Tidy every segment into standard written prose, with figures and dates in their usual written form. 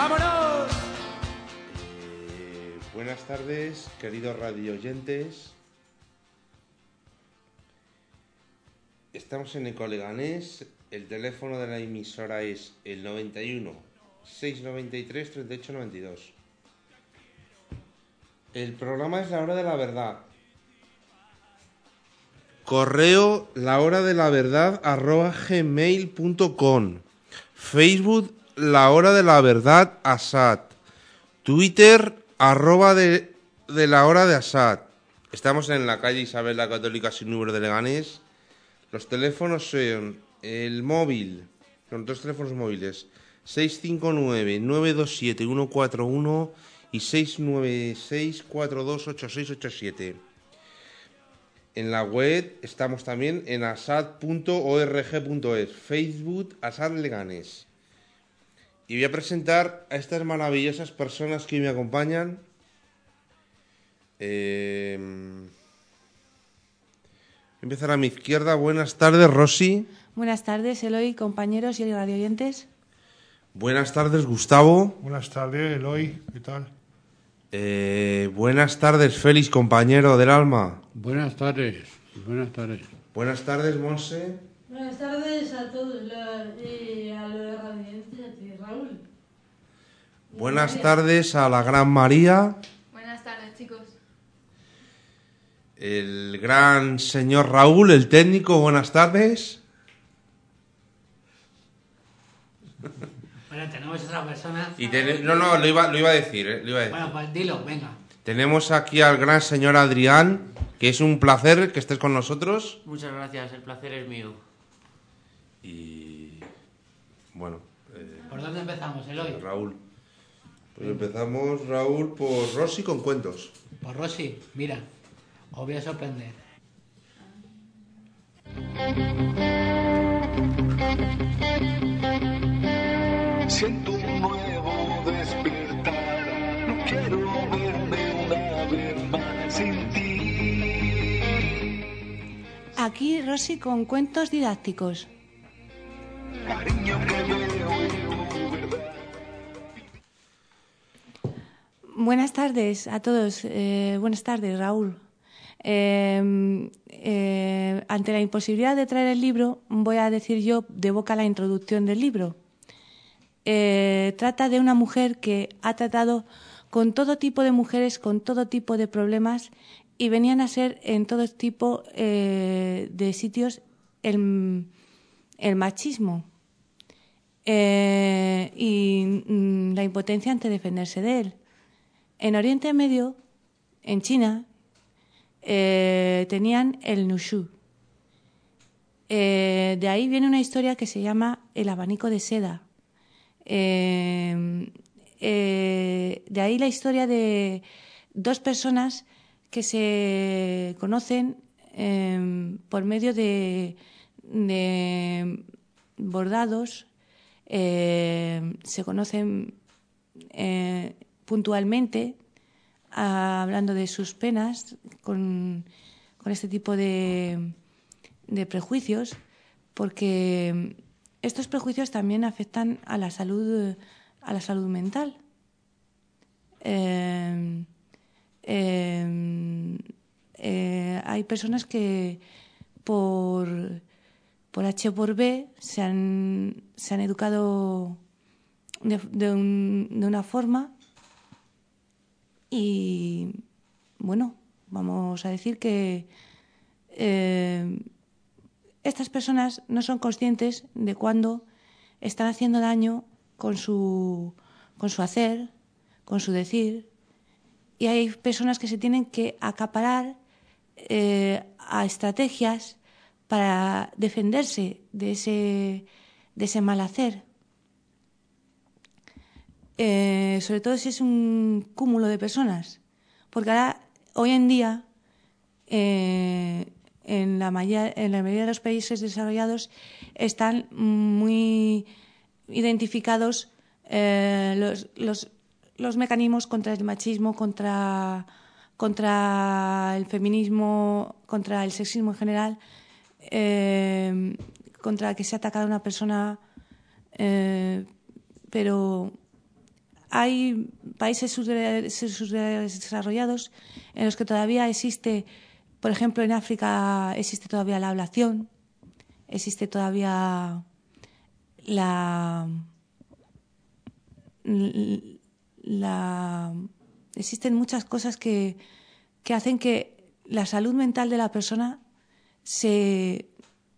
¡Vámonos! Buenas tardes, queridos radioyentes. Estamos en Ecoleganés. El teléfono de la emisora es el 91 693 38 92. El programa es La Hora de la Verdad. Correo lahoradelaverdad@gmail.com. Facebook La Hora de la Verdad Asad. Twitter @de la Hora de Asad. Estamos en la calle Isabel la Católica sin número de Leganés. Los teléfonos son el móvil, son dos teléfonos móviles, 659-927-141 y 696-428687. En la web estamos también en asad.org.es, Facebook Asad Leganés. Y voy a presentar a estas maravillosas personas que me acompañan. Empezar a mi izquierda. Buenas tardes, Rosy. Buenas tardes, Eloy, compañeros y radioyentes. Buenas tardes, Gustavo. Buenas tardes, Eloy. ¿Qué tal? Buenas tardes, Félix, compañero del alma. Buenas tardes. Buenas tardes. Buenas tardes, Monse. Buenas tardes a todos y a los radioyentes y a ti, Raúl. Buenas tardes a la gran María. Buenas tardes, chicos. El gran señor Raúl, el técnico. Buenas tardes. Bueno, tenemos esa persona. Y lo iba a decir, Bueno, pues dilo, venga. Tenemos aquí al gran señor Adrián, que es un placer que estés con nosotros. Muchas gracias, el placer es mío. Y bueno, ¿Por dónde empezamos, Eloy? Raúl. Pues empezamos, Raúl, por Rosy con cuentos. Pues Rosy, mira, os voy a sorprender. Siento un nuevo despertar, no quiero verme una vez más sin ti. Aquí Rosy con cuentos didácticos. Cariño que veo en tu verdad. Buenas tardes a todos. Buenas tardes, Raúl. Ante la imposibilidad de traer el libro, voy a decir yo de boca la introducción del libro. Trata de una mujer que ha tratado con todo tipo de mujeres, con todo tipo de problemas, y venían a ser en todo tipo de sitios el machismo y la impotencia ante defenderse de él. En Oriente Medio, en China, tenían el nushu. De ahí viene una historia que se llama El abanico de seda. De ahí la historia de dos personas que se conocen por medio de bordados, se conocen puntualmente, hablando de sus penas con este tipo de prejuicios, porque estos prejuicios también afectan a la salud mental. Hay personas que por H o por B se han educado de una forma y, bueno, vamos a decir que estas personas no son conscientes de cuándo están haciendo daño con su hacer, con su decir, y hay personas que se tienen que acaparar a estrategias para defenderse de ese mal hacer. Sobre todo si es un cúmulo de personas, porque ahora, hoy en día, en la mayoría de los países desarrollados están muy identificados los mecanismos contra el machismo, contra el feminismo, contra el sexismo en general, contra que se ha atacado a una persona, pero hay países subdesarrollados en los que todavía existe, por ejemplo, en África existe todavía la ablación, existe todavía existen muchas cosas que hacen que la salud mental de la persona se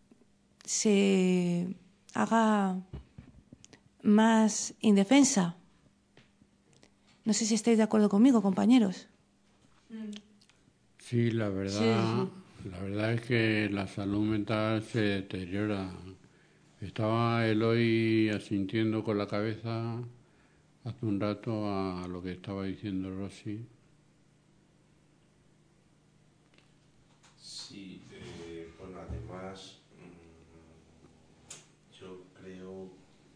haga más indefensa. No sé si estáis de acuerdo conmigo, compañeros. Sí, la verdad es que la salud mental se deteriora. Estaba Eloy asintiendo con la cabeza hace un rato a lo que estaba diciendo Rosy. Sí, bueno, además, yo creo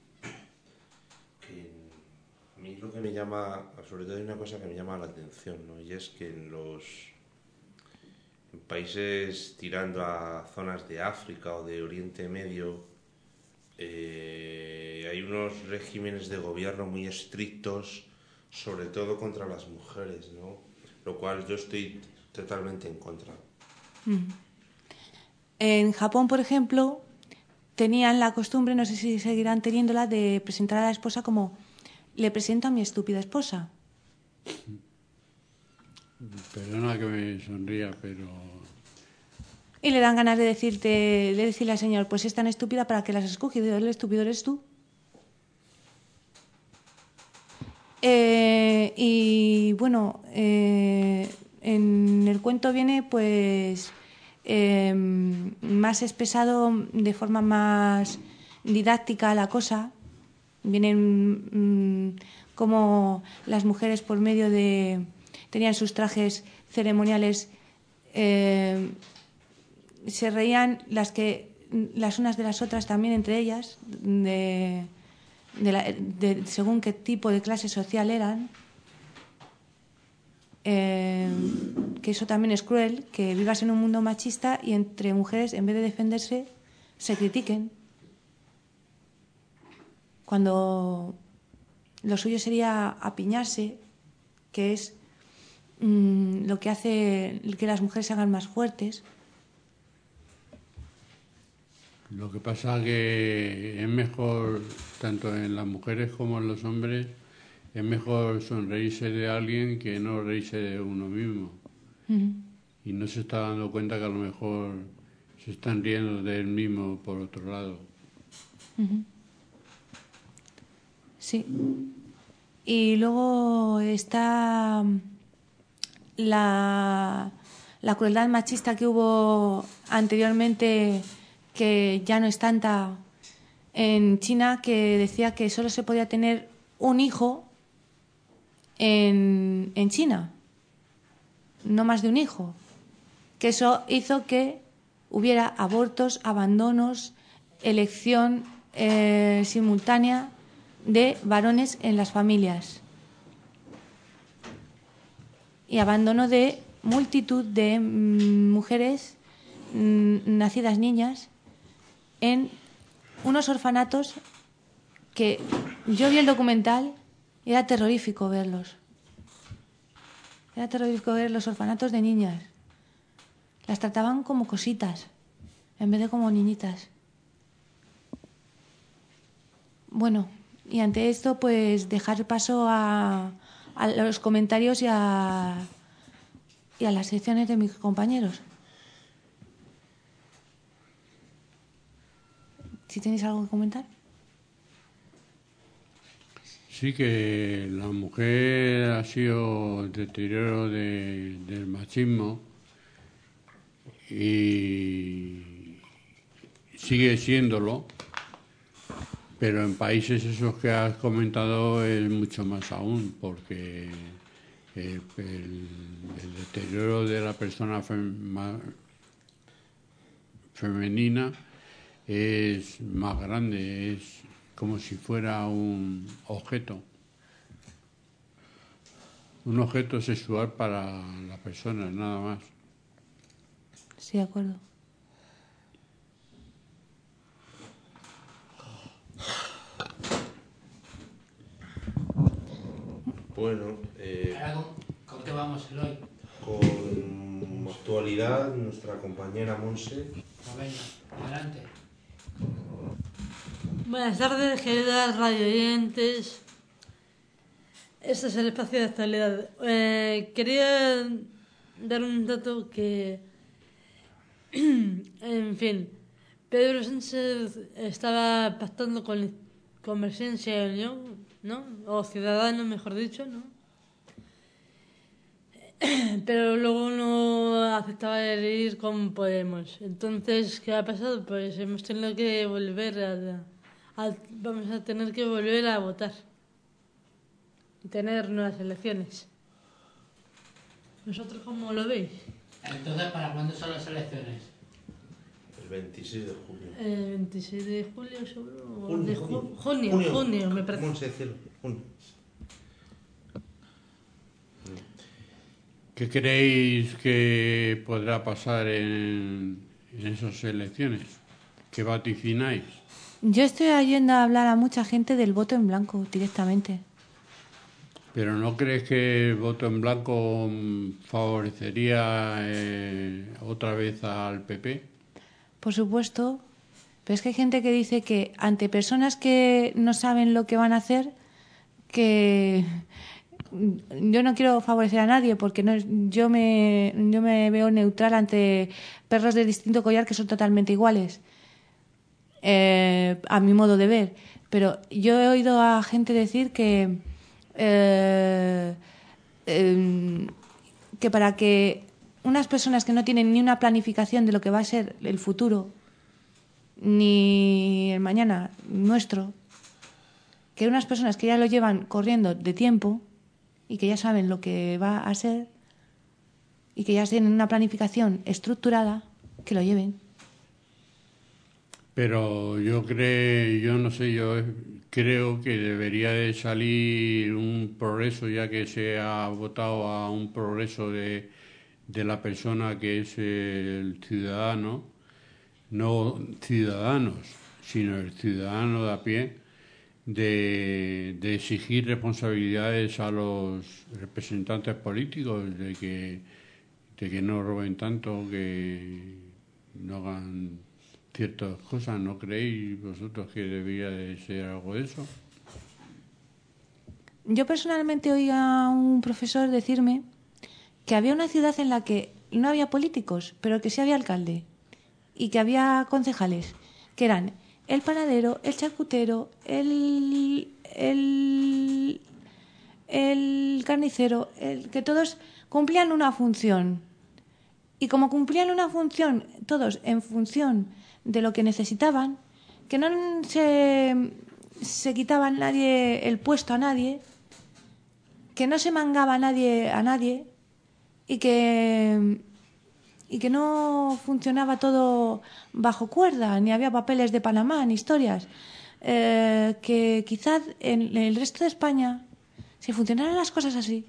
que a mí lo que me llama, sobre todo hay una cosa que me llama la atención, ¿no? Y es que en países tirando a zonas de África o de Oriente Medio, hay unos regímenes de gobierno muy estrictos, sobre todo contra las mujeres, ¿no? Lo cual yo estoy totalmente en contra. En Japón, por ejemplo, tenían la costumbre, no sé si seguirán teniéndola, de presentar a la esposa como: le presento a mi estúpida esposa. Perdona que me sonría, pero... Y le dan ganas de decirle al señor: pues es tan estúpida, ¿para qué la has escogido? El estúpido eres tú. Y bueno, en el cuento viene pues más expresado de forma más didáctica la cosa. Vienen como las mujeres, por medio de... tenían sus trajes ceremoniales, se reían las unas de las otras también entre ellas, según qué tipo de clase social eran. Que eso también es cruel, que vivas en un mundo machista y entre mujeres, en vez de defenderse, se critiquen, cuando lo suyo sería apiñarse, que es lo que hace que las mujeres se hagan más fuertes. Lo que pasa que es mejor, tanto en las mujeres como en los hombres, es mejor sonreírse de alguien que no reírse de uno mismo. Y no se está dando cuenta que a lo mejor se están riendo de él mismo por otro lado. Sí. Y luego está la crueldad machista que hubo anteriormente, que ya no es tanta, en China, que decía que solo se podía tener un hijo en China, no más de un hijo, que eso hizo que hubiera abortos, abandonos, elección simultánea de varones en las familias y abandono de multitud de mujeres nacidas niñas en unos orfanatos que yo vi el documental y era terrorífico verlos. Era terrorífico ver los orfanatos de niñas. Las trataban como cositas en vez de como niñitas. Bueno, y ante esto, pues dejar paso a los comentarios y a las secciones de mis compañeros. Si tenéis algo que comentar. Sí, que la mujer ha sido el deterioro del machismo y sigue siéndolo, pero en países esos que has comentado es mucho más aún, porque el deterioro de la persona femenina es más grande, es como si fuera un objeto sexual para la persona, nada más. Sí, de acuerdo. Bueno, Ahora, ¿con qué vamos el hoy? con actualidad, nuestra compañera Monse. Pues venga, adelante. Buenas tardes, queridas radioyentes. Este es el espacio de actualidad. Quería dar un dato que, en fin, Pedro Sánchez estaba pactando con Convergencia y Unión, ¿no? O Ciudadanos, mejor dicho, ¿no? Pero luego no aceptaba el ir con Podemos. Entonces, ¿qué ha pasado? Pues hemos tenido que volver vamos a tener que volver a votar y tener nuevas elecciones. ¿Vosotros cómo lo veis? Entonces, ¿para cuándo son las elecciones? El 26 de junio. 26 de julio, seguro. Junio, De junio, me parece. Monse, cielo, junio. ¿Qué creéis que podrá pasar en esas elecciones? ¿Qué vaticináis? Yo estoy oyendo hablar a mucha gente del voto en blanco directamente. ¿Pero no crees que el voto en blanco favorecería otra vez al PP? Por supuesto, pero es que hay gente que dice que ante personas que no saben lo que van a hacer, que yo no quiero favorecer a nadie porque yo me veo neutral ante perros de distinto collar que son totalmente iguales, a mi modo de ver. Pero yo he oído a gente decir que para que unas personas que no tienen ni una planificación de lo que va a ser el futuro ni el mañana nuestro, que unas personas que ya lo llevan corriendo de tiempo y que ya saben lo que va a ser y que ya tienen una planificación estructurada, que lo lleven. Pero yo creo que debería de salir un progreso, ya que se ha votado a un progreso de la persona que es el ciudadano, no ciudadanos, sino el ciudadano de a pie, de exigir responsabilidades a los representantes políticos, de que no roben tanto, que no hagan ciertas cosas. ¿No creéis vosotros que debería de ser algo de eso? Yo personalmente oí a un profesor decirme que había una ciudad en la que no había políticos, pero que sí había alcalde y que había concejales, que eran el panadero, el charcutero, el carnicero, que todos cumplían una función. Y como cumplían una función, todos en función de lo que necesitaban, que no se quitaba nadie el puesto a nadie, que no se mangaba a nadie y que no funcionaba todo bajo cuerda, ni había papeles de Panamá, ni historias. Que quizás en el resto de España, si funcionaran las cosas así,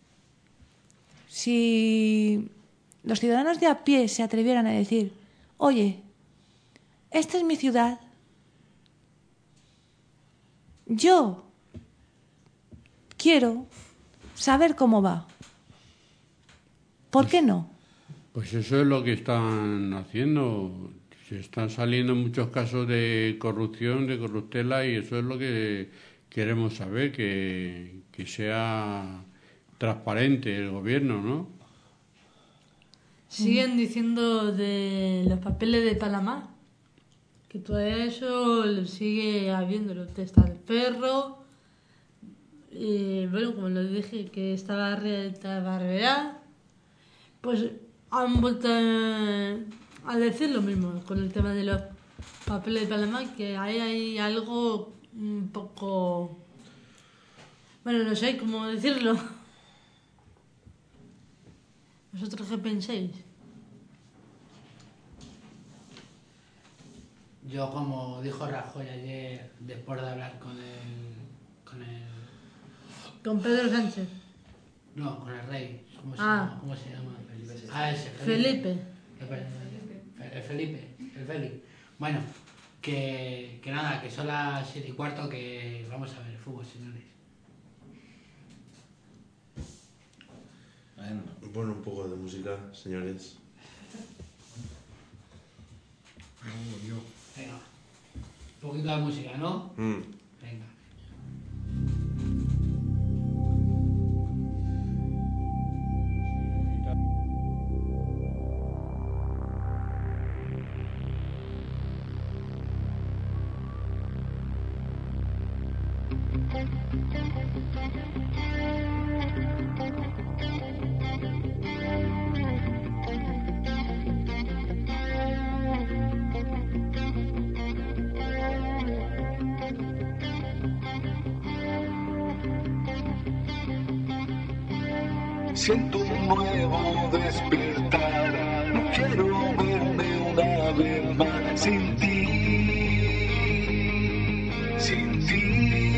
si los ciudadanos de a pie se atrevieran a decir: oye, esta es mi ciudad, yo quiero saber cómo va, ¿por qué no? Pues eso es lo que están haciendo. Se están saliendo muchos casos de corrupción, de corruptela, y eso es lo que queremos saber, que sea transparente el gobierno, ¿no? Siguen diciendo de los papeles de Panamá, que todavía eso lo sigue habiéndolo. Está el perro, y bueno, como lo dije, que estaba Rieta Barberá, pues han vuelto a decir lo mismo con el tema de los papeles de Panamá, que ahí hay algo un poco... Bueno, no sé cómo decirlo. ¿Vosotros qué pensáis? Yo, como dijo Rajoy ayer, después de hablar con Con Pedro Sánchez. No, con el rey. ¿Cómo se Ah. llama? ¿Cómo se llama? Ese, Felipe. El Felipe. Bueno, que nada, que son las 7:15, que vamos a ver el fútbol, señores. Bueno, un poco de música, señores. Venga. Un poquito de música, ¿no? Venga. Siento un nuevo despertar, no quiero verme una vez más sin ti, sin ti.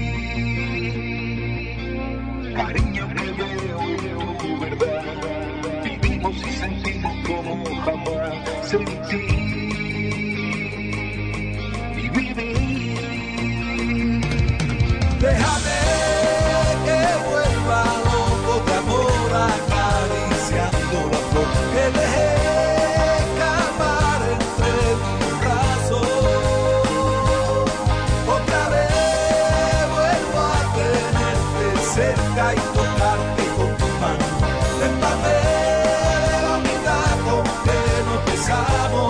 Cariño que veo en tu verdad, vivimos y sentimos como jamás sentí y viví. Déjame que vuelva loco de amor acariciando la flor que dejé escapar entre mis brazos. Otra vez vuelvo a tenerte cerca y tocarte con tu mano. Empapé de la mitad con que nos besamos.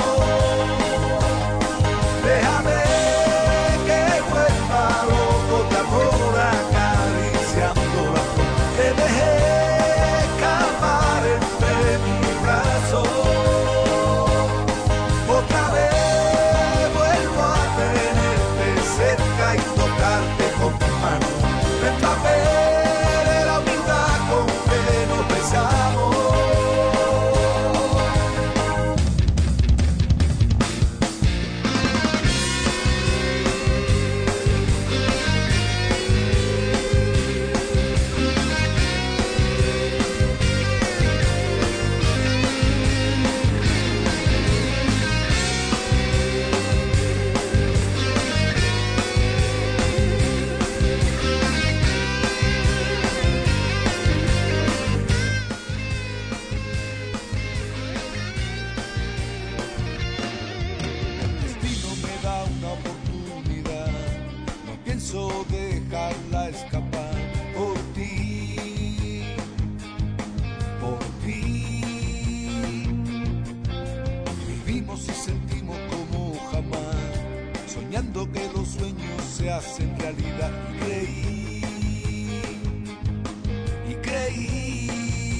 Déjame que vuelva loco de amor acariciando la flor que dejé escapar entre mis brazos. Otra vez vuelvo a tenerte cerca y tocarte con tu mano. Me empapé de la humildad con que nos besamos. El destino me da una oportunidad, no pienso dejarla escapar por ti, por ti. Vivimos y sentimos como jamás, soñando que los sueños se hacen realidad. Y creí.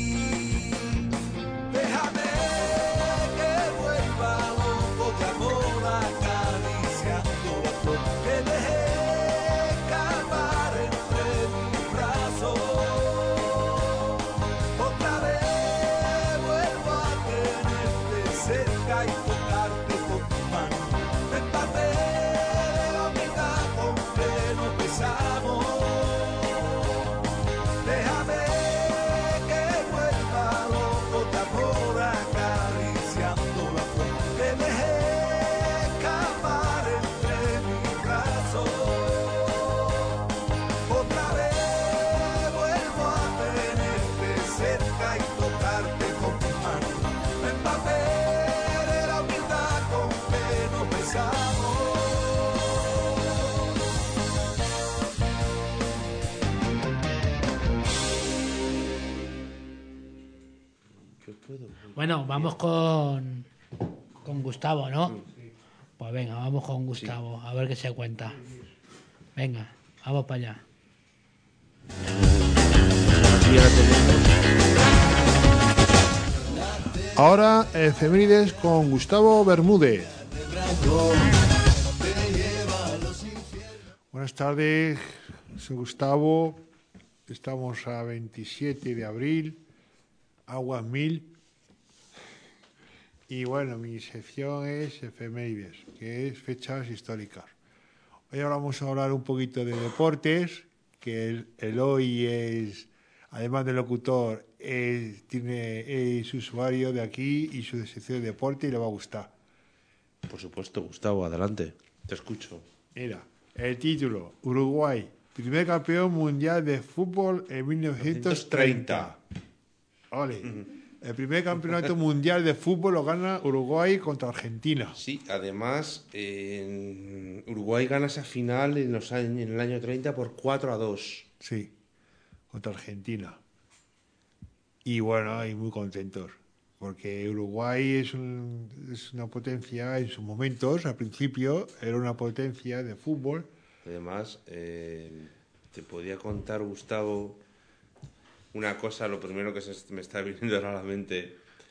Déjame que vuelva loco de amor acariciando la flor que dejé escapar entre mis brazos. Otra vez vuelvo a tenerte cerca y tocarte con tu mano. Me empapé de la humildad con que nos besamos. Déjame que vuelva loco de amor acariciando la flor que dejé escapar entre mis brazos. Otra vez vuelvo a tenerte cerca y tocarte con tu mano. Me empapé de la humildad con que nos besamos. ¿Qué puedo? Bueno, vamos con Gustavo, ¿no? Pues venga, vamos con Gustavo, a ver qué se cuenta. Venga, vamos para allá. Ahora, efemérides con Gustavo Bermúdez. Buenas tardes, soy Gustavo. Estamos a 27 de abril, Aguas 1000. Y bueno, mi sección es efemérides, que es fechas históricas. Hoy ahora vamos a hablar un poquito de deportes, que el hoy es, además de locutor, es usuario de aquí y su sección de deporte y le va a gustar. Por supuesto, Gustavo, adelante. Te escucho. Mira, el título, Uruguay, primer campeón mundial de fútbol en 1930. Ole. El primer campeonato mundial de fútbol lo gana Uruguay contra Argentina. Sí, además, Uruguay gana esa final en el año 30 por 4-2. Sí, contra Argentina. Y bueno, y muy contentos, porque Uruguay es una potencia en sus momentos, al principio era una potencia de fútbol. Además, te podía contar, Gustavo, una cosa, lo primero que me está viniendo ahora a la mente,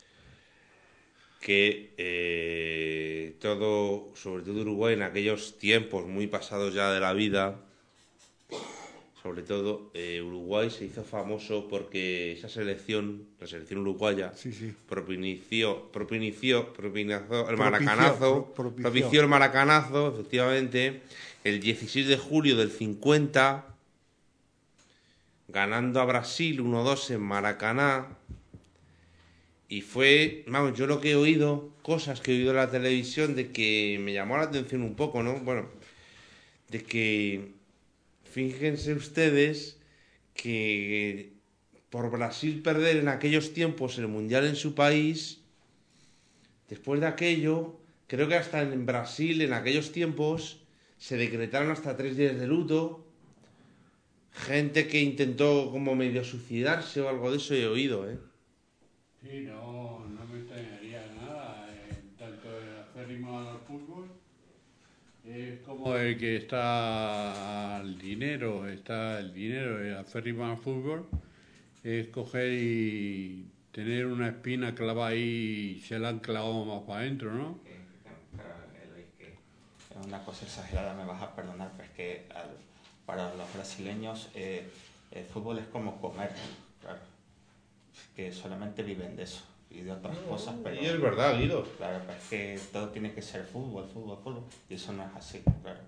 que sobre todo Uruguay en aquellos tiempos muy pasados ya de la vida, sobre todo Uruguay se hizo famoso porque esa selección, la selección uruguaya, propició el maracanazo, propició el maracanazo, efectivamente, el 16 de julio del 50, ganando a Brasil 1-2 en Maracaná. Y fue, vamos, yo lo que he oído, cosas que he oído en la televisión, de que me llamó la atención un poco, ¿no? Bueno, de que, fíjense ustedes, que por Brasil perder en aquellos tiempos el Mundial en su país, después de aquello, creo que hasta en Brasil, en aquellos tiempos, se decretaron hasta 3 días de luto. Gente que intentó como medio suicidarse o algo de eso he oído, ¿eh? Sí, no me extrañaría nada. Tanto el acérrimo al fútbol es como el que está el dinero, el acérrimo al fútbol es coger y tener una espina clavada ahí y se la han clavado más para adentro, ¿no? Que es una cosa exagerada, me vas a perdonar, pero es que para los brasileños el fútbol es como comer, claro, que solamente viven de eso y de otras cosas, pero... Y es verdad, Guido. Claro, pero es que todo tiene que ser fútbol, y eso no es así, claro.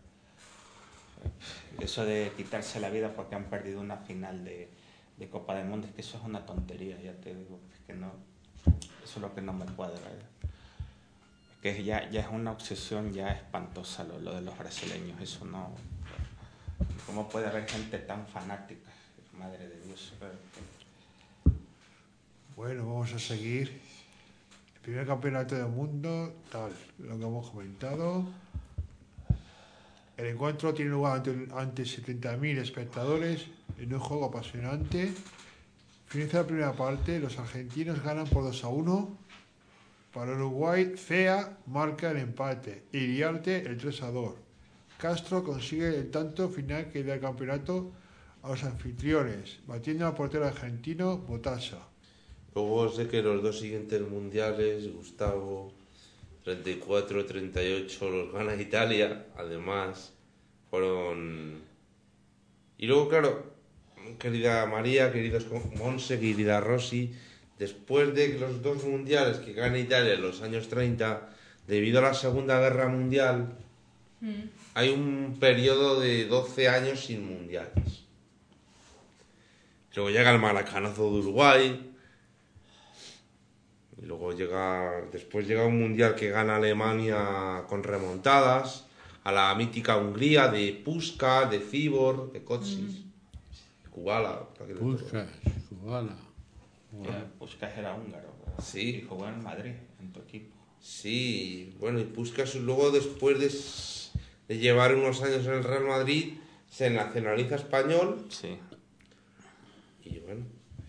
Eso de quitarse la vida porque han perdido una final de Copa del Mundo, es que eso es una tontería, ya te digo, es que no, eso es lo que no me cuadra, es que ya es una obsesión ya espantosa lo de los brasileños, eso no... ¿Cómo puede haber gente tan fanática? Madre de Dios. Bueno, vamos a seguir. El primer campeonato del mundo, tal, lo que hemos comentado. El encuentro tiene lugar ante 70.000 espectadores en un juego apasionante. Finaliza la primera parte, los argentinos ganan por 2-1. Para Uruguay, Cea marca el empate y Iriarte el 3-2. Castro consigue el tanto final que da el campeonato a los anfitriones, batiendo al portero argentino Botassa. Luego sé que los dos siguientes mundiales, Gustavo, 34, 38, los gana Italia, además, fueron... Y luego, claro, querida María, queridos Monse, querida Rosy, después de los dos mundiales que gana Italia en los años 30, debido a la Segunda Guerra Mundial, hay un periodo de 12 años sin mundiales. Luego llega el maracanazo de Uruguay. Y luego después llega un mundial que gana Alemania con remontadas. A la mítica Hungría de Puskás, de Cibor, de Kocsis, de Kubala. Puskás, Kubala. Puskás era húngaro. Sí. Y jugó en Madrid, en tu equipo. Sí, bueno, y Puskás luego después de llevar unos años en el Real Madrid, se nacionaliza español. Sí. Y bueno...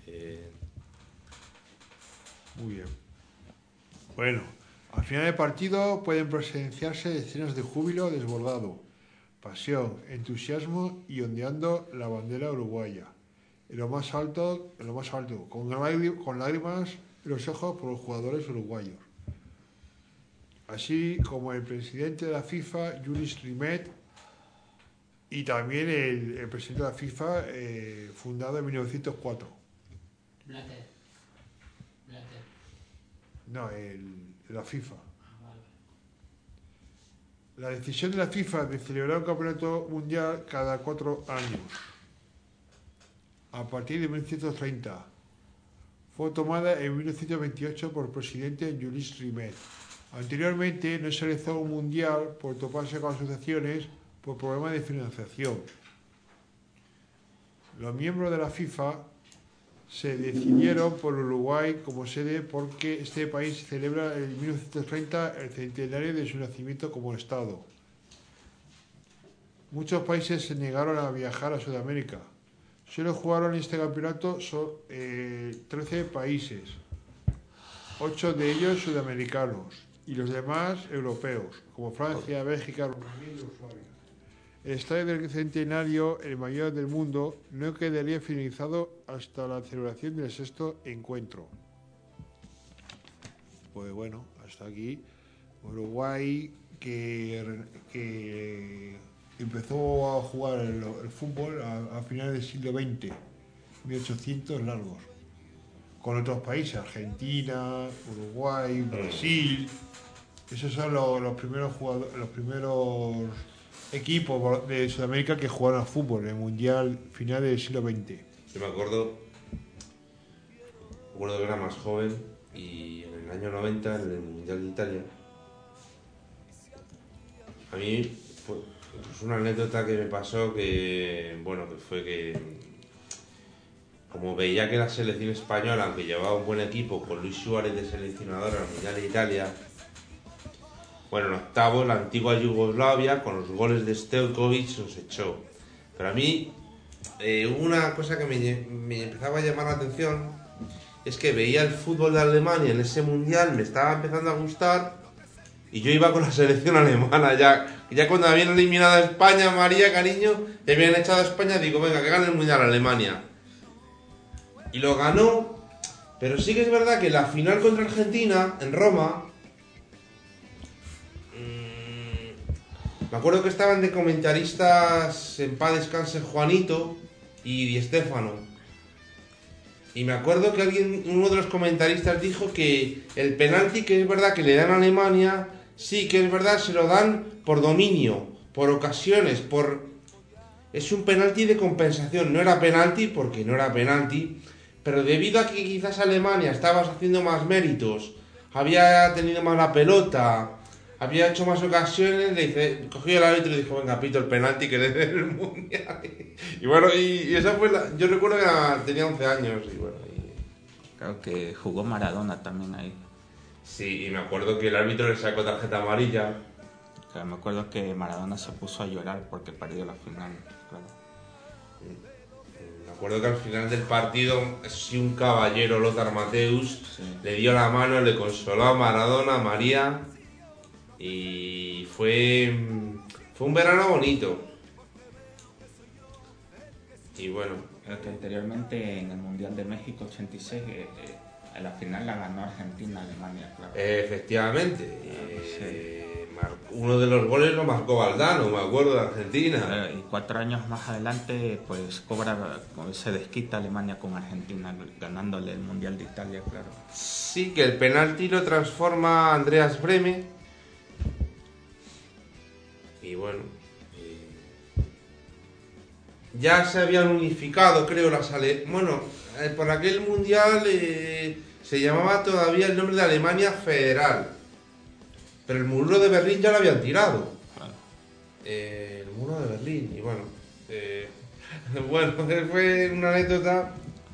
Muy bien. Bueno, al final del partido pueden presenciarse escenas de júbilo desbordado, pasión, entusiasmo y ondeando la bandera uruguaya. En lo más alto, con lágrimas en los ojos por los jugadores uruguayos. Así como el presidente de la FIFA, Jules Rimet, y también el presidente de la FIFA, fundado en 1904. Blatter. No, la FIFA. La decisión de la FIFA de celebrar un campeonato mundial cada 4 años, a partir de 1930, fue tomada en 1928 por el presidente Jules Rimet. Anteriormente no se realizó un mundial por toparse con asociaciones por problemas de financiación. Los miembros de la FIFA se decidieron por Uruguay como sede porque este país celebra en 1930 el centenario de su nacimiento como Estado. Muchos países se negaron a viajar a Sudamérica. Solo jugaron este campeonato 13 países, 8 de ellos sudamericanos y los demás europeos, como Francia, Bélgica, Rumanía y Yugoslavia. El estadio del centenario, el mayor del mundo, no quedaría finalizado hasta la celebración del sexto encuentro. Pues bueno, hasta aquí. Uruguay, que empezó a jugar el fútbol a finales del siglo XX, 1800 largos, con otros países, Argentina, Uruguay, Brasil. Esos son los primeros equipos de Sudamérica que jugaron al fútbol en el Mundial final del siglo XX. Yo me acuerdo que era más joven y en el año 90, en el Mundial de Italia, a mí fue una anécdota que me pasó que fue que como veía que la selección española, aunque llevaba un buen equipo con Luis Suárez de seleccionador al Mundial de Italia, en octavos la antigua Yugoslavia con los goles de Stojkovic los echó. Pero a mí una cosa que me empezaba a llamar la atención es que veía el fútbol de Alemania en ese mundial, me estaba empezando a gustar y yo iba con la selección alemana ya cuando habían eliminado a España, María, cariño, y habían echado a España, digo, venga, que gane el mundial Alemania. Y lo ganó, pero sí que es verdad que la final contra Argentina en Roma, me acuerdo que estaban de comentaristas en paz descanse Juanito y Di Stéfano. Y me acuerdo que uno de los comentaristas dijo que el penalti que es verdad que le dan a Alemania, sí que es verdad, se lo dan por dominio, por ocasiones, es un penalti de compensación. No era penalti porque no era penalti, pero debido a que quizás Alemania estaba haciendo más méritos, había tenido más la pelota, había hecho más ocasiones, cogió el árbitro y dijo, venga, pito el penalti que le den el mundial. Y bueno, y esa fue yo recuerdo que tenía 11 años y bueno. Creo que jugó Maradona también ahí. Sí, y me acuerdo que el árbitro le sacó tarjeta amarilla. Claro, me acuerdo que Maradona se puso a llorar porque perdió la final, claro. Me acuerdo que al final del partido, sí, un caballero, Lothar Matthäus, sí, le dio la mano, le consoló a Maradona, a María, y fue un verano bonito. Y bueno, creo que anteriormente en el Mundial de México 86 a la final la ganó Argentina-Alemania, claro. Efectivamente. Sí. Uno de los goles lo marcó Valdano, me acuerdo, de Argentina. Y 4 años más adelante pues se desquita Alemania con Argentina ganándole el Mundial de Italia, claro. Sí, que el penalti lo transforma Andreas Brehme. Y bueno, ya se habían unificado, creo, por aquel mundial se llamaba todavía el nombre de Alemania Federal, pero el muro de Berlín ya lo habían tirado. El muro de Berlín, y bueno, fue una anécdota,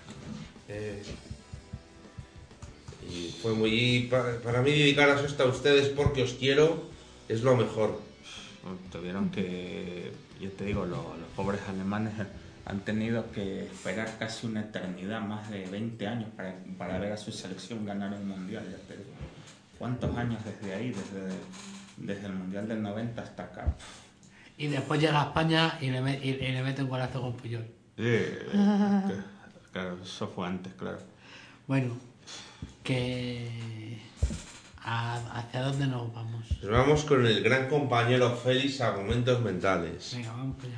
y fue muy, para mí dedicaros esto a ustedes porque os quiero, es lo mejor. Tuvieron que, yo te digo, los pobres alemanes han tenido que esperar casi una eternidad, más de 20 años para ver a su selección ganar un mundial, ya te digo. ¿Cuántos años desde ahí, desde el mundial del 90 hasta acá? Y después llega a España y le mete un golazo con Puyol. Claro, eso fue antes, claro. Bueno, ¿hacia dónde nos vamos? Nos vamos con el gran compañero Félix a Momentos Mentales. Venga, vamos para allá.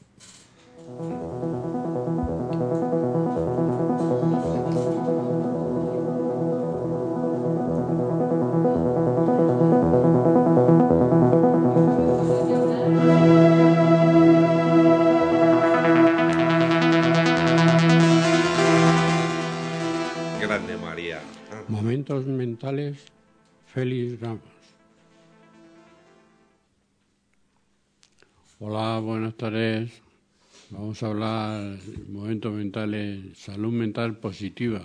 Grande María. Momentos Mentales, Félix Ramos. Hola, buenas tardes. Vamos a hablar momentos mentales, salud mental positiva.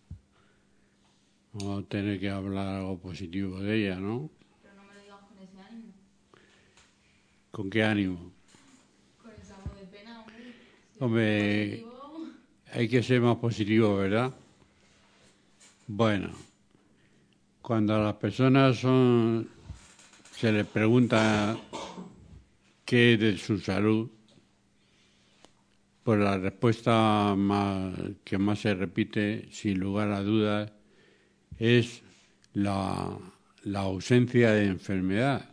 Vamos a tener que hablar algo positivo de ella, ¿no? Pero no me lo digas con ese ánimo. ¿Con qué ánimo? Con esa voz de pena, hombre. Si Hombre, es positivo, hay que ser más positivo, ¿verdad? Bueno, cuando a las personas se les pregunta qué es de su salud, pues la respuesta que más se repite, sin lugar a dudas, es la ausencia de enfermedad.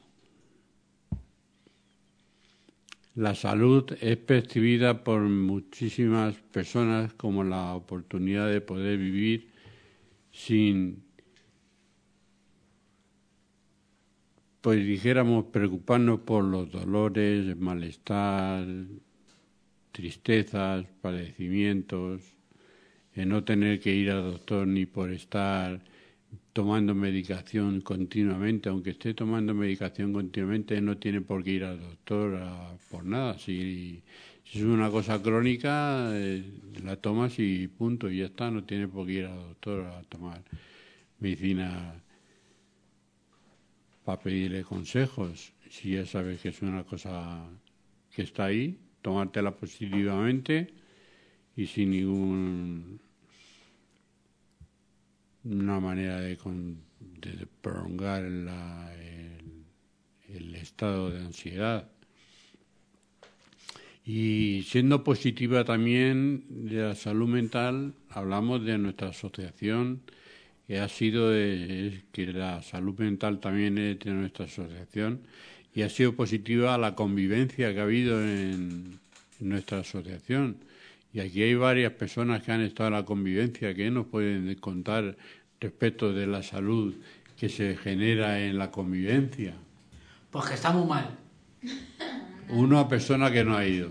La salud es percibida por muchísimas personas como la oportunidad de poder vivir sin, pues dijéramos, preocuparnos por los dolores, el malestar, tristezas, padecimientos, en no tener que ir al doctor ni por estar tomando medicación continuamente. Aunque esté tomando medicación continuamente, no tiene por qué ir al doctor por nada. Si es una cosa crónica, la tomas y punto, y ya está. No tiene por qué ir al doctor a tomar medicina para pedirle consejos. Si ya sabes que es una cosa que está ahí, tomártela positivamente y sin una manera de prolongar el estado de ansiedad. Y siendo positiva también de la salud mental, hablamos de nuestra asociación, que ha sido que la salud mental también es de nuestra asociación, y ha sido positiva la convivencia que ha habido en nuestra asociación. Y aquí hay varias personas que han estado en la convivencia. ¿Qué nos pueden contar respecto de la salud que se genera en la convivencia? Pues que está muy mal. Una persona que no ha ido.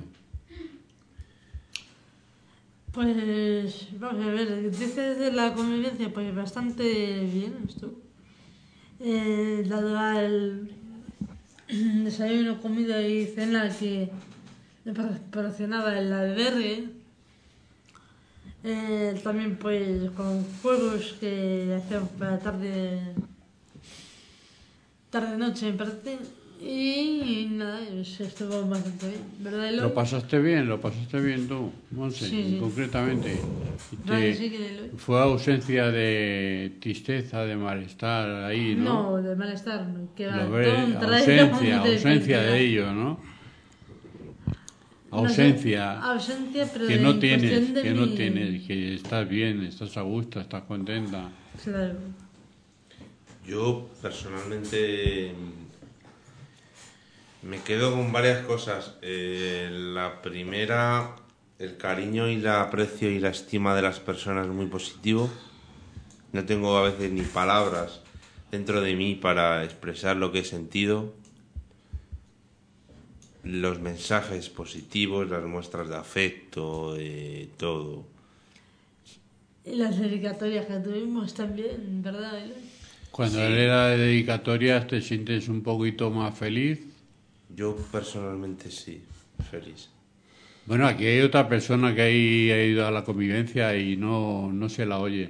Pues, vamos a ver, dices de la convivencia, pues bastante bien esto. Dado al desayuno, comida y cena que me proporcionaba el albergue, también pues con juegos que hacíamos para tarde-noche en parte, y nada, pues estuvo bastante bien, ¿verdad, Eloy? ¿Lo pasaste bien tú, Monse? Sí. Concretamente. Vale, sí que Eloy. ¿Fue ausencia de tristeza, de malestar ahí, no? No, de malestar, no, que va Lo ves, contrario ausencia de ello, ¿no? Ausencia, ausencia, pero que de no tienes, cuestión de que no mi- tienes, que estás bien, estás a gusto, estás contenta. Claro. Yo personalmente me quedo con varias cosas. La primera, el cariño y el aprecio y la estima de las personas muy positivo. No tengo a veces ni palabras dentro de mí para expresar lo que he sentido. Los mensajes positivos, las muestras de afecto, todo. Y las dedicatorias que tuvimos también, ¿verdad, Eloy? Cuando era de dedicatorias, ¿te sientes un poquito más feliz? Yo personalmente sí, feliz. Bueno, aquí hay otra persona que ha ido a la convivencia y no se la oye.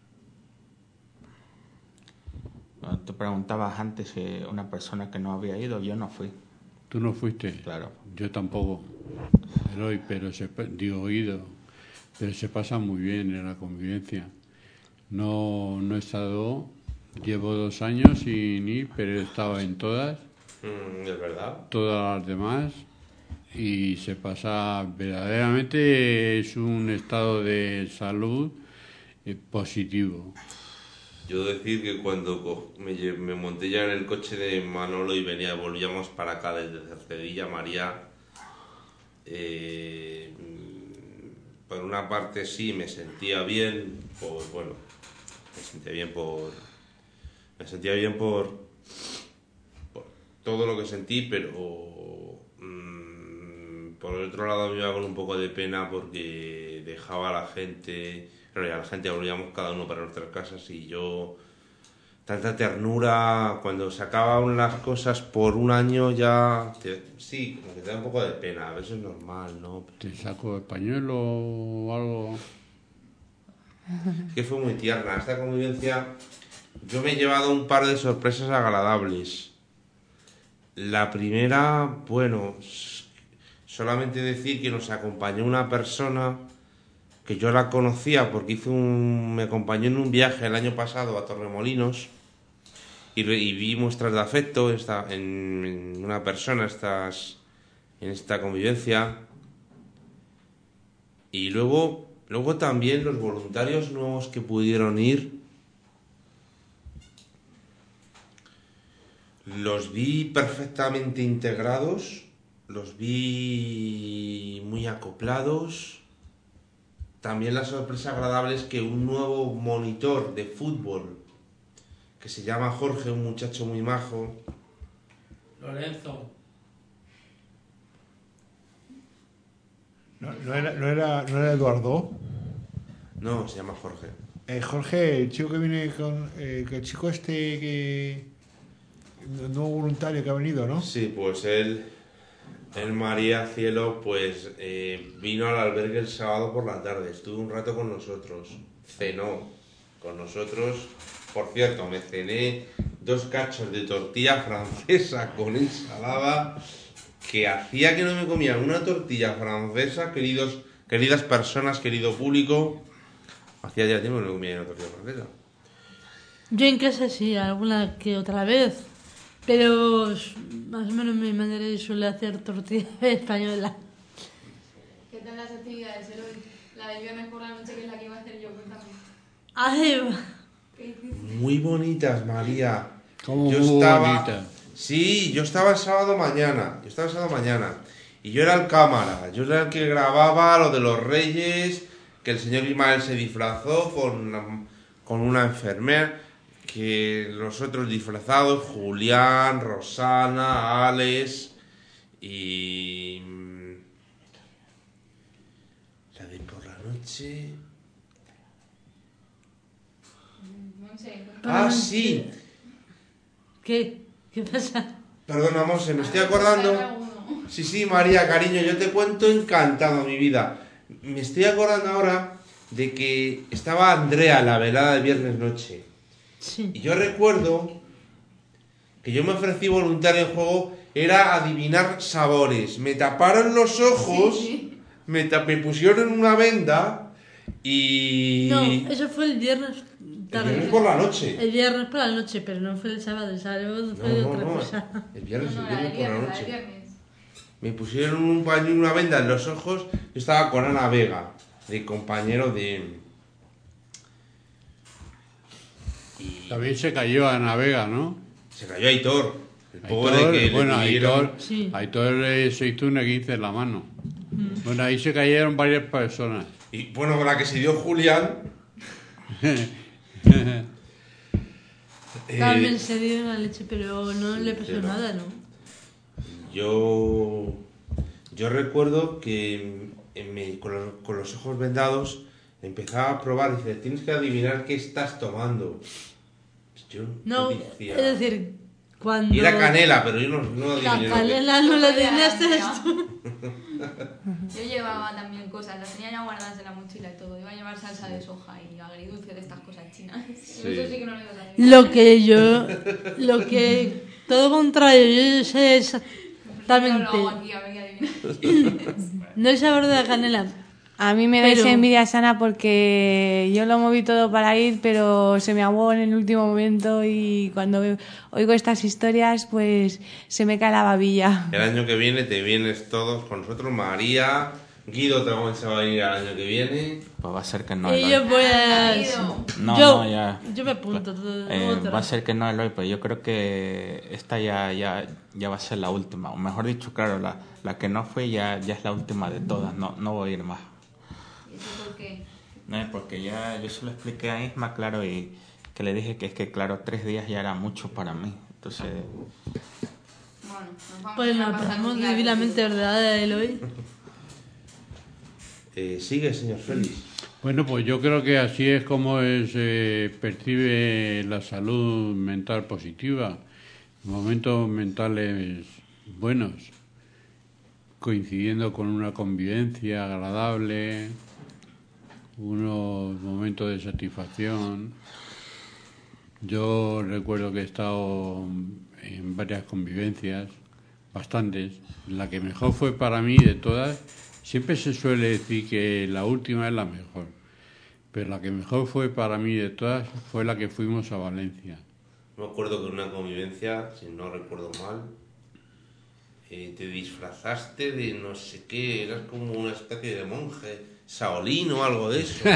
Bueno, te preguntabas antes si una persona que no había ido, yo no fui. ¿Tú no fuiste? Claro. Yo tampoco. Eloy, pero digo oído. Pero se pasa muy bien en la convivencia. No he estado, llevo 2 años sin ir, pero he estado en todas. Es verdad. Todas las demás, y se pasa verdaderamente, es un estado de salud positivo. Yo decir que cuando me monté ya en el coche de Manolo y volvíamos para acá desde Cercedilla, María, por una parte sí me sentía bien, me sentía bien por todo lo que sentí, pero por el otro lado me iba con un poco de pena porque dejaba a la gente, claro, ya la gente volvíamos cada uno para nuestras casas y yo tanta ternura. Cuando se acaban las cosas por un año ya... sí, como que te da un poco de pena. A veces es normal, ¿no? ¿Te saco el pañuelo o algo? Es que fue muy tierna. Esta convivencia... Yo me he llevado un par de sorpresas agradables. La primera, bueno, solamente decir que nos acompañó una persona que yo la conocía porque me acompañó en un viaje el año pasado a Torremolinos y vi muestras de afecto en una persona en esta convivencia. Y luego también los voluntarios nuevos que pudieron ir, los vi perfectamente integrados, los vi muy acoplados. También la sorpresa agradable es que un nuevo monitor de fútbol, que se llama Jorge, un muchacho muy majo. Lorenzo. ¿No era Eduardo? No, se llama Jorge. Jorge, el chico que viene con... el chico que... nuevo voluntario que ha venido, ¿no? Sí, pues él María Cielo, pues vino al albergue el sábado por la tarde, estuvo un rato con nosotros, cenó con nosotros. Por cierto, me cené 2 cachos de tortilla francesa con ensalada, que hacía que no me comía una tortilla francesa, queridas personas, querido público. Hacía ya tiempo que no comía una tortilla francesa. Yo en casa sí, alguna que otra vez. Pero más o menos mi madre suele hacer tortilla española. ¿Qué tal las actividades, Eloy? La del viernes por la noche, que es la que iba a hacer yo, cuéntame. Ay, ¿Qué hiciste? Muy bonitas, María. ¿Cómo Yo muy estaba... bonita? Sí, yo estaba el sábado mañana. Y yo era el cámara. Yo era el que grababa lo de los Reyes, que el señor Ismael se disfrazó con una enfermera, que los otros disfrazados, Julián, Rosana, Alex y... la de por la noche... No sé. Ah, sí. ¿Qué? ¿Qué pasa? Perdona, Monse, me estoy acordando... Sí, María, cariño, yo te cuento encantado, mi vida. Me estoy acordando ahora de que estaba Andrea en la velada de viernes noche. Sí. Y yo recuerdo que yo me ofrecí voluntario en juego, era adivinar sabores. Me taparon los ojos, Sí. me pusieron una venda y... No, eso fue el viernes el tarde. viernes por la noche. El viernes por la noche, pero no fue el sábado. El sábado fue de otra cosa. El viernes, No, el la del viernes por la viernes, la noche. del viernes. Me pusieron un paño y una venda en los ojos. Yo estaba con Ana Vega, de compañero de... Y También se cayó a Navega, ¿no? se cayó Aitor. El pobre Aitor, que le bueno, tuvieron- Sí. Aitor se hizo una 15 en la mano. Bueno, ahí se cayeron varias personas. Y bueno, con la que se dio Julián... También se dio la leche, pero no le pasó pero- nada, ¿no? Yo recuerdo que con los ojos vendados empezaba a probar y dice, tienes que adivinar qué estás tomando. Yo No, decía- es decir, cuando... Y era canela, pero yo no La adiviné. canela no la adivinaste Canela. tú. Yo llevaba también cosas, las tenía ya guardadas en la mochila y todo. Iba a llevar salsa de soja y agridulce de estas cosas chinas. Sí. Eso sí que no lo iba a saber. Lo que todo contrario, yo sé No lo hago exactamente. aquí, a ver qué adivinas. No el sabor de la canela. A mí me dais Pero- envidia sana porque yo lo moví todo para ir, pero se me aguó en el último momento y cuando oigo estas historias, pues se me cae la babilla. El año que viene te vienes todos con nosotros, María, Guido también se va a ir el año que viene. Pues va a ser que no, Y Eloy. yo voy a... No, yo, no, ya. yo me apunto todo. Va a ser que no, Eloy, pero yo creo que esta ya va a ser la última. O mejor dicho, claro, la que no fue ya es la última de todas. No voy a ir más. ¿Y eso por qué? Porque ya yo se lo expliqué a Isma, claro, y que le dije que es que, claro, 3 días ya era mucho para mí. Entonces, Bueno, nos vamos Pues a nos pasar pasamos un día divinamente, contigo. ¿verdad, Eloy? Sigue, señor Félix. Bueno, pues yo creo que así es como se percibe la salud mental positiva. Momentos mentales buenos, coincidiendo con una convivencia agradable, unos momentos de satisfacción. Yo recuerdo que he estado en varias convivencias, bastantes. La que mejor fue para mí de todas, siempre se suele decir que la última es la mejor, pero la que mejor fue para mí de todas fue la que fuimos a Valencia. Me acuerdo que en una convivencia, si no recuerdo mal, te disfrazaste de no sé qué, eras como una especie de monje, Shaolin o algo de eso.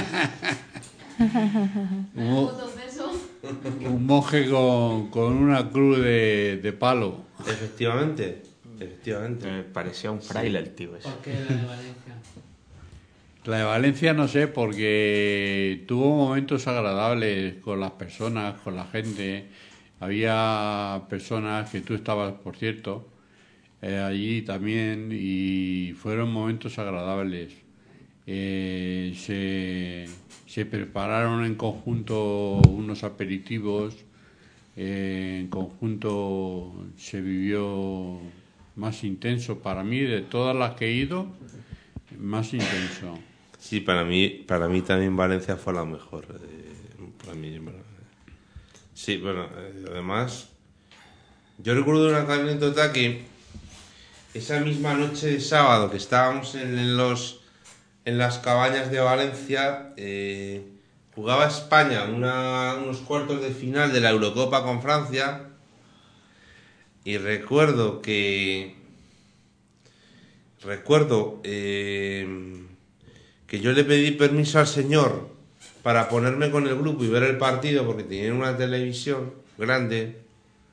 Fotos de eso. Un monje con una cruz de palo. Efectivamente. Me parecía un fraile el tío ese. ¿Por qué la de Valencia? La de Valencia no sé, porque tuvo momentos agradables con las personas, con la gente. Había personas que tú estabas, por cierto, allí también, y fueron momentos agradables. Se prepararon en conjunto unos aperitivos, en conjunto se vivió más intenso para mí, de todas las que he ido, más intenso. Sí, para mí también Valencia fue la mejor. Para mí, bueno, sí, bueno, además, yo recuerdo una anécdota que esa misma noche de sábado que estábamos en las cabañas de Valencia, jugaba España unos cuartos de final de la Eurocopa con Francia, y recuerdo que yo le pedí permiso al señor para ponerme con el grupo y ver el partido porque tenían una televisión grande.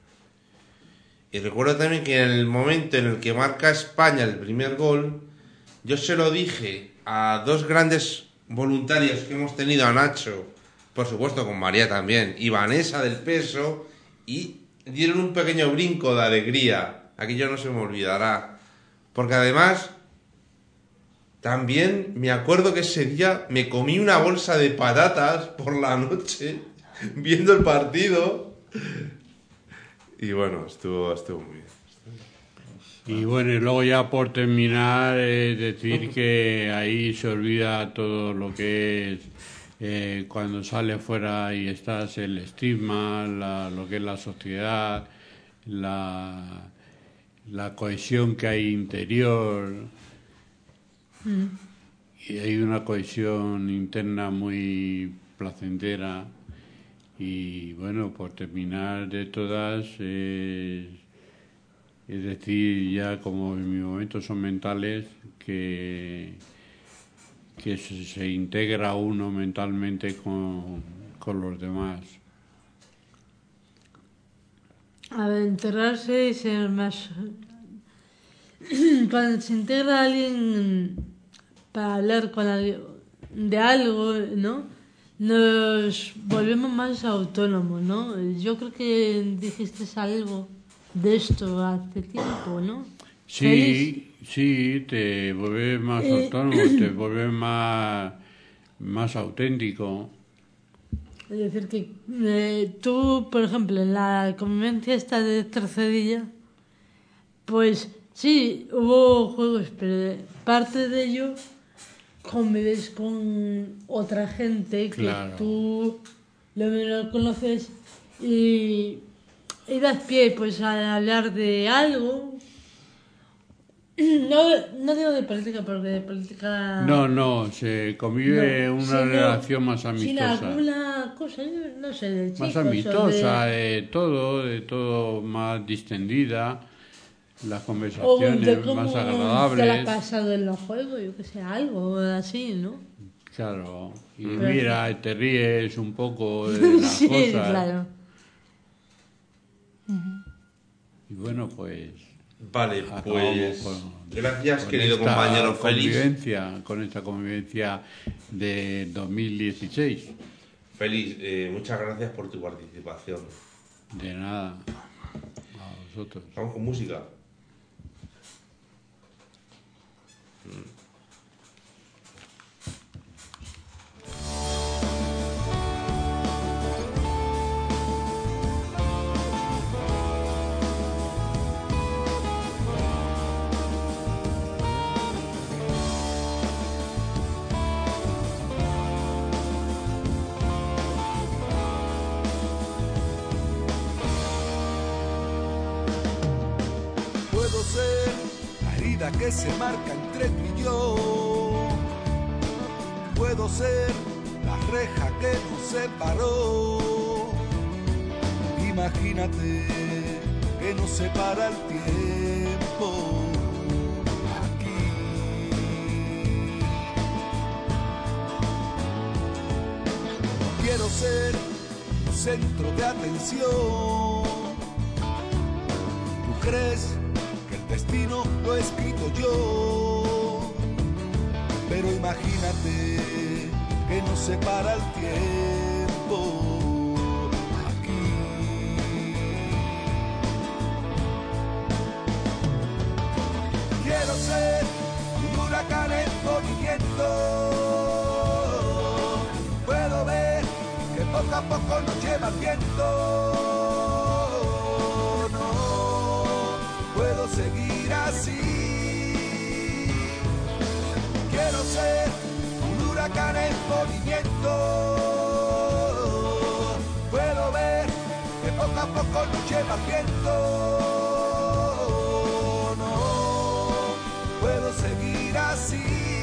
Y recuerdo también que en el momento en el que marca España el primer gol, yo se lo dije a dos grandes voluntarios que hemos tenido, a Nacho, por supuesto con María también, y Vanessa del Peso, y dieron un pequeño brinco de alegría. Aquello no se me olvidará. Porque además, también me acuerdo que ese día me comí una bolsa de patatas por la noche, viendo el partido. Y bueno, estuvo muy bien. Y bueno, y luego ya por terminar, decir que ahí se olvida todo lo que es cuando sales fuera y estás el estigma, lo que es la sociedad, la cohesión que hay interior. Y hay una cohesión interna muy placentera. Y bueno, por terminar de todas, es decir, ya como en mis momentos son mentales, que se integra uno mentalmente con los demás. A ver, enterrarse y ser más... Cuando se integra alguien para hablar con alguien de algo, ¿no? Nos volvemos más autónomos, ¿no? Yo creo que dijiste algo de esto hace tiempo, ¿no? Sí, sí, te vuelves más autónomo, te vuelves más auténtico. Es decir, que tú, por ejemplo, en la convivencia esta de Tercedilla, pues sí, hubo juegos, pero parte de ello convives con otra gente que Claro. tú lo menos conoces y das pie pues a hablar de algo. No digo de política, porque de política... No, se convive una relación más amistosa. Sin alguna cosa, no sé, de chicos. Más amistosa, de todo más distendida, las conversaciones más ¿Qué le ha agradables. pasado en los juegos? Yo que sé, algo así, ¿no? Claro, y Pero mira, te ríes un poco de las sí, cosas. claro. Y bueno, pues... Vale, pues gracias, con querido esta compañero Félix. con esta convivencia de 2016. Félix, muchas gracias por tu participación. De nada, a vosotros. Vamos con música. línea que se marca entre tú y yo. Puedo ser la reja que nos separó. Imagínate que nos separa el tiempo. Aquí quiero ser tu centro de atención. ¿Tú crees que el destino lo he escrito yo? Pero imagínate que nos separa el tiempo. Aquí quiero ser un huracán en movimiento. Puedo ver que poco a poco nos lleva el viento. No puedo seguir así. Quiero ser un huracán en movimiento. Puedo ver que poco a poco nos lleva el viento. No puedo seguir así.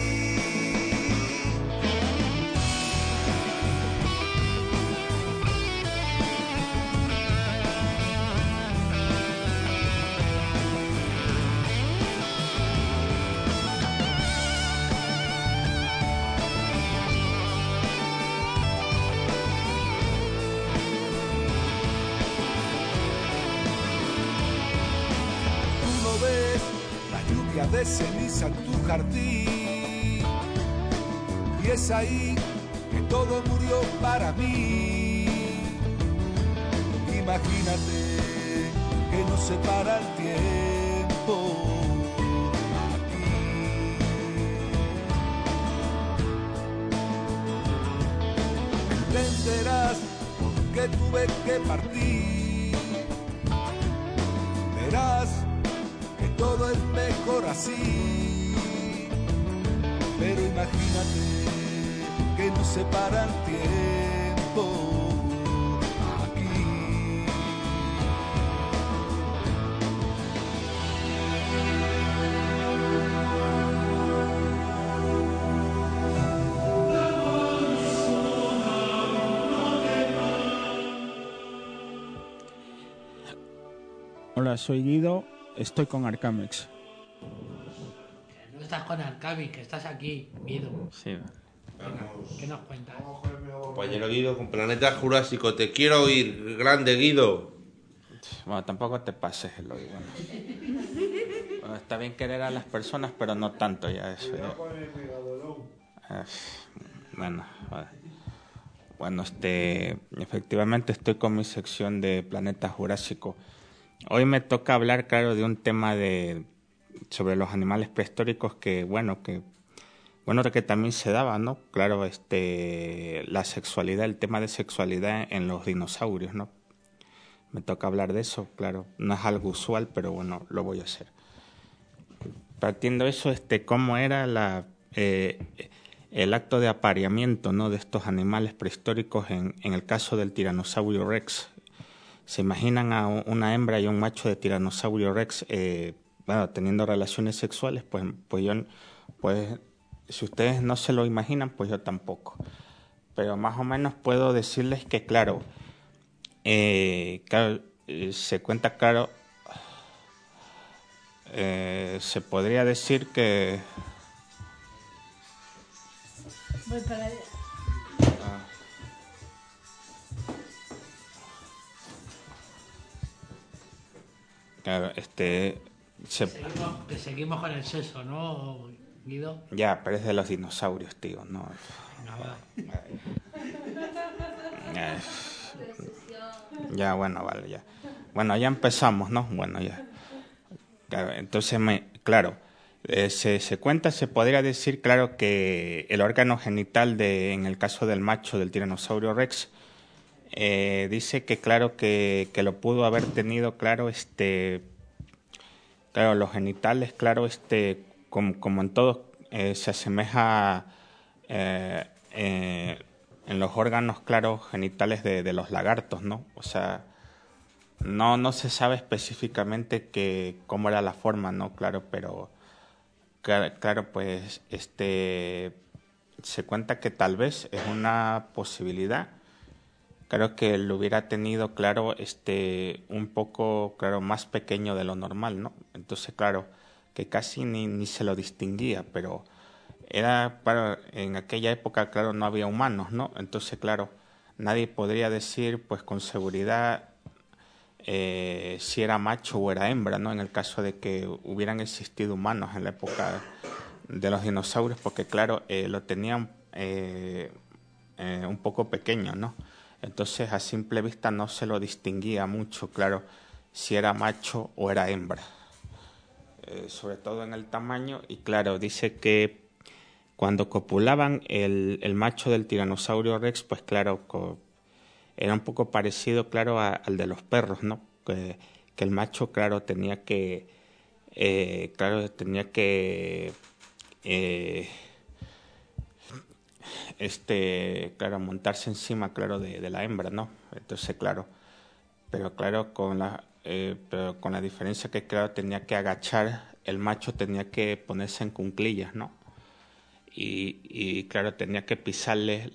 De ceniza en tu jardín, y es ahí que todo murió para mí. Imagínate que nos separa el tiempo. Aquí entenderás por qué tuve que partir. Verás todo es mejor así, pero imagínate que nos separa el tiempo. Aquí Hola, soy Guido. Estoy con Arcamex. No estás con Arcami, que estás aquí, Guido. Sí. Venga, ¿qué nos cuentas? Compañero Guido, con Planeta Jurásico, te quiero oír, grande Guido. Bueno, tampoco te pases, Eloy. Bueno, está bien querer a las personas, pero no tanto ya eso. Ya. Bueno, efectivamente estoy con mi sección de Planeta Jurásico. Hoy me toca hablar, claro, de un tema sobre los animales prehistóricos que también se daba, ¿no? Claro, la sexualidad, el tema de sexualidad en los dinosaurios, ¿no? Me toca hablar de eso, claro, no es algo usual, pero bueno, lo voy a hacer. Partiendo de eso, cómo era el acto de apareamiento, ¿no? De estos animales prehistóricos en el caso del Tiranosaurio Rex. Se imaginan a una hembra y un macho de Tiranosaurio Rex teniendo relaciones sexuales, pues si ustedes no se lo imaginan, pues yo tampoco. Pero más o menos puedo decirles que, claro, se cuenta, claro, se podría decir que... Voy para allá. Claro, seguimos con el sexo, ¿no, Guido? Ya, pero es de los dinosaurios, tío, no. Nada. Ya, bueno, vale, ya. Bueno, ya empezamos, ¿no? Bueno, ya. Claro, entonces, se cuenta, se podría decir, claro, que el órgano genital en el caso del macho del Tiranosaurio Rex, dice que claro que lo pudo haber tenido, claro, claro, los genitales, claro, como en todos, se asemeja en los órganos, claro, genitales de los lagartos, ¿no? O sea, no se sabe específicamente cómo era la forma, ¿no? Claro, pero claro, pues se cuenta que tal vez es una posibilidad. Claro que lo hubiera tenido, claro, un poco, claro, más pequeño de lo normal, ¿no? Entonces, claro, que casi ni se lo distinguía, pero era, claro, en aquella época, claro, no había humanos, ¿no? Entonces, claro, nadie podría decir, pues, con seguridad si era macho o era hembra, ¿no? En el caso de que hubieran existido humanos en la época de los dinosaurios, porque, claro, lo tenían un poco pequeño, ¿no? Entonces, a simple vista no se lo distinguía mucho, claro, si era macho o era hembra. Sobre todo en el tamaño, y claro, dice que cuando copulaban el macho del tiranosaurio Rex, pues claro, era un poco parecido, claro, al de los perros, ¿no? Que el macho, claro, tenía que claro, montarse encima, claro, de la hembra, ¿no? Entonces, claro, pero claro, pero con la diferencia que, claro, tenía que agachar, el macho tenía que ponerse en cuclillas, ¿no? Y claro, tenía que pisarle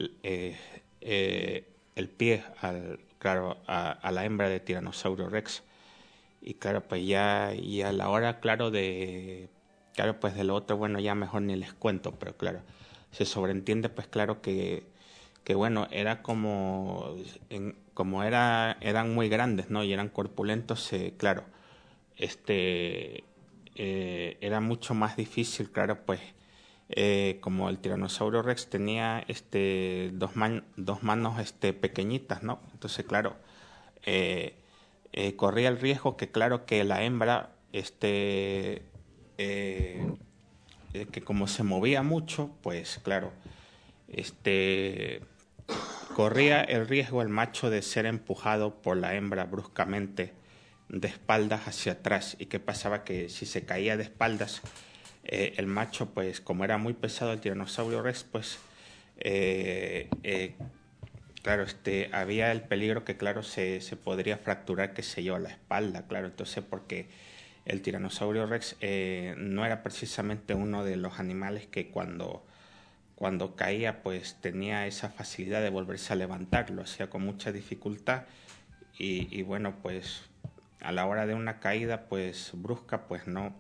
el pie a la hembra de Tiranosaurio Rex. Y claro, pues ya, y a la hora, claro, pues de lo otro, bueno, ya mejor ni les cuento, pero claro, se sobreentiende, pues claro, que bueno, era como eran muy grandes, ¿no? Y eran corpulentos, claro, era mucho más difícil, claro, pues como el Tiranosaurio Rex tenía dos manos pequeñitas, ¿no? Entonces, claro, corría el riesgo que, claro, que la hembra, que como se movía mucho, pues claro, corría el riesgo el macho de ser empujado por la hembra bruscamente de espaldas hacia atrás. ¿Y qué pasaba? Que si se caía de espaldas, el macho, pues como era muy pesado el Tiranosaurio Rex, pues claro, había el peligro que, claro, se podría fracturar, qué sé yo, la espalda, claro. Entonces, porque el Tiranosaurio Rex no era precisamente uno de los animales que cuando caía, pues tenía esa facilidad de volverse a levantar, lo hacía con mucha dificultad y bueno, pues a la hora de una caída, pues brusca, pues no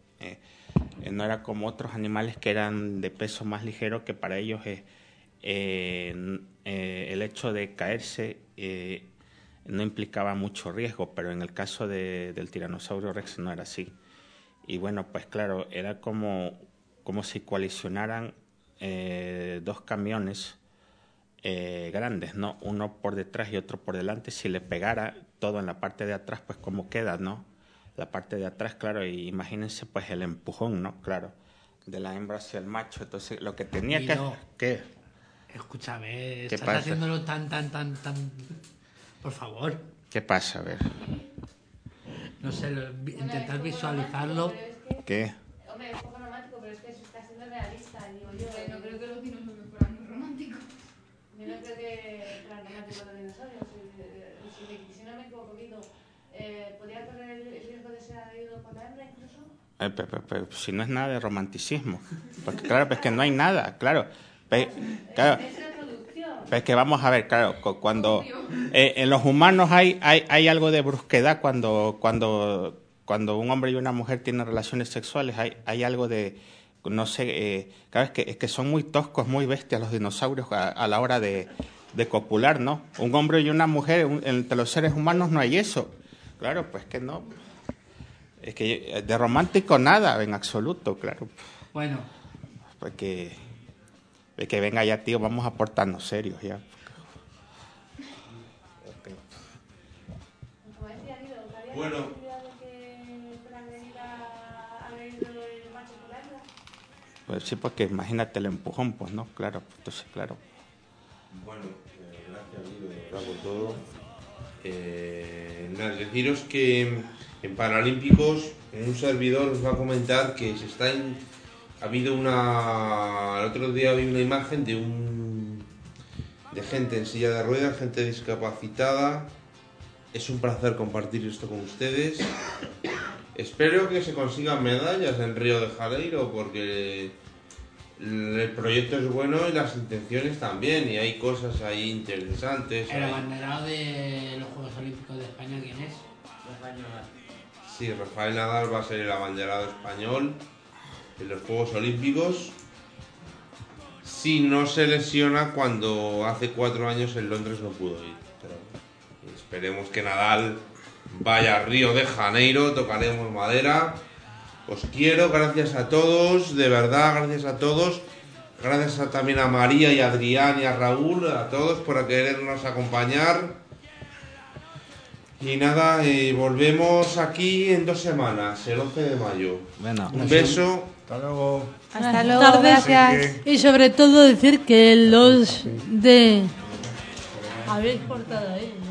era como otros animales que eran de peso más ligero, que para ellos el hecho de caerse no implicaba mucho riesgo, pero en el caso del Tiranosaurio Rex no era así. Y bueno, pues claro, era como si colisionaran dos camiones grandes, ¿no? Uno por detrás y otro por delante. Si le pegara todo en la parte de atrás, pues cómo queda, ¿no? La parte de atrás, claro, y imagínense pues el empujón, ¿no? Claro, de la hembra hacia el macho. Entonces lo que tenía ¿Qué? Escúchame, ¿Qué estás pasa? haciéndolo tan... Por favor. ¿Qué pasa? A ver. No sé, intentar visualizarlo. ¿Qué? Hombre, es un poco romántico, pero es que eso está siendo realista, digo yo. No creo que los dinosaurios fueran muy románticos. Yo no creo que fueran románticos los dinosaurios. Si no me equivoco, poquito, ¿podría correr el riesgo de ser agredido por la hembra incluso? Pero si no es nada de romanticismo. Porque claro, pues que no hay nada, claro. Claro. Pero es que vamos a ver, claro, cuando en los humanos hay algo de brusquedad cuando un hombre y una mujer tienen relaciones sexuales, hay algo de, no sé, claro, es que son muy toscos, muy bestias los dinosaurios a la hora de copular, ¿no? Un hombre y una mujer, entre los seres humanos no hay eso. Claro, pues que no. Es que de romántico nada, en absoluto, claro. Bueno. Pues que venga ya, tío, vamos a portarnos serios ya. Bueno. Pues sí, porque imagínate el empujón, pues no, claro, entonces claro. Bueno, gracias, Guido, de verdad, por todo. Nada, deciros que en Paralímpicos, un servidor os va a comentar que se está ha habido el otro día vi una imagen de gente en silla de ruedas, gente discapacitada. Es un placer compartir esto con ustedes Espero que se consigan medallas en Río de Janeiro porque el proyecto es bueno y las intenciones también, y hay cosas ahí interesantes. El abanderado de los Juegos Olímpicos de España, ¿quién es? Rafael Nadal. Sí, Rafael Nadal va a ser el abanderado español en los Juegos Olímpicos. Si no se lesiona cuando hace 4 años en Londres no pudo ir. Pero esperemos que Nadal vaya a Río de Janeiro, tocaremos madera. Os quiero, gracias a todos, de verdad, gracias a todos. Gracias también a María y a Adrián y a Raúl, a todos por querernos acompañar. Y nada, volvemos aquí en 2 semanas, el 11 de mayo. Bueno, un beso. Hasta luego. Hasta luego, tardes. gracias. Y sobre todo decir que los de... Habéis cortado ahí.